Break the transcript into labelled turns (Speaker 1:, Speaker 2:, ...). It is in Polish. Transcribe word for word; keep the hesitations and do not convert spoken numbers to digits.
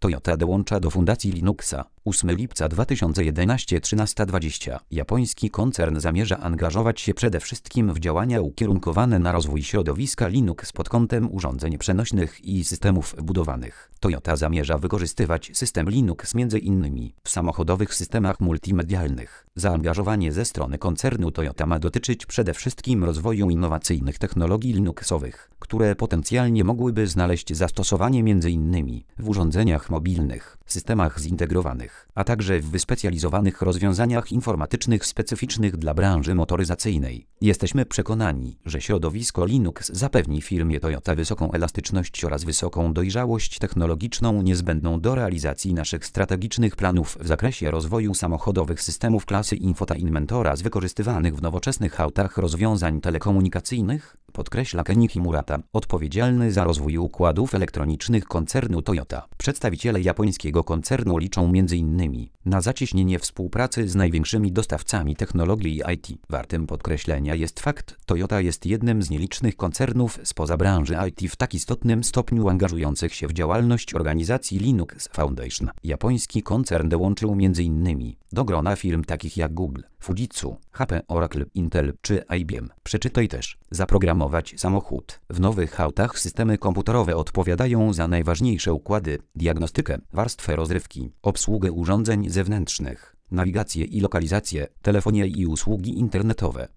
Speaker 1: Toyota dołącza do Fundacji Linuxa. ósmego lipca dwa tysiące jedenastego trzynaście dwadzieścia. Japoński koncern zamierza angażować się przede wszystkim w działania ukierunkowane na rozwój środowiska Linux pod kątem urządzeń przenośnych i systemów wbudowanych. Toyota zamierza wykorzystywać system Linux między innymi w samochodowych systemach multimedialnych. Zaangażowanie ze strony koncernu Toyota ma dotyczyć przede wszystkim rozwoju innowacyjnych technologii Linuxowych, które potencjalnie mogłyby znaleźć zastosowanie między innymi w urządzeniach mobilnych, systemach zintegrowanych, a także w wyspecjalizowanych rozwiązaniach informatycznych specyficznych dla branży motoryzacyjnej. Jesteśmy przekonani, że środowisko Linux zapewni firmie Toyota wysoką elastyczność oraz wysoką dojrzałość technologiczną niezbędną do realizacji naszych strategicznych planów w zakresie rozwoju samochodowych systemów klasy infotainment oraz wykorzystywanych w nowoczesnych autach rozwiązań telekomunikacyjnych, podkreśla Kenichi Murata, odpowiedzialny za rozwój układów elektronicznych koncernu Toyota. Przedstawiciele japońskiego koncernu liczą między innymi na zacieśnienie współpracy z największymi dostawcami technologii I T. Wartym podkreślenia jest fakt, Toyota jest jednym z nielicznych koncernów spoza branży I T w tak istotnym stopniu angażujących się w działalność organizacji Linux Foundation. Japoński koncern dołączył między innymi do grona firm takich jak Google, Fujitsu, H P, Oracle, Intel czy I B M. Przeczytaj też: zaprogramować samochód. W nowych autach systemy komputerowe odpowiadają za najważniejsze układy, diagnostykę, warstwę rozrywki, obsługę urządzeń zewnętrznych, nawigację i lokalizację, telefonię i usługi internetowe.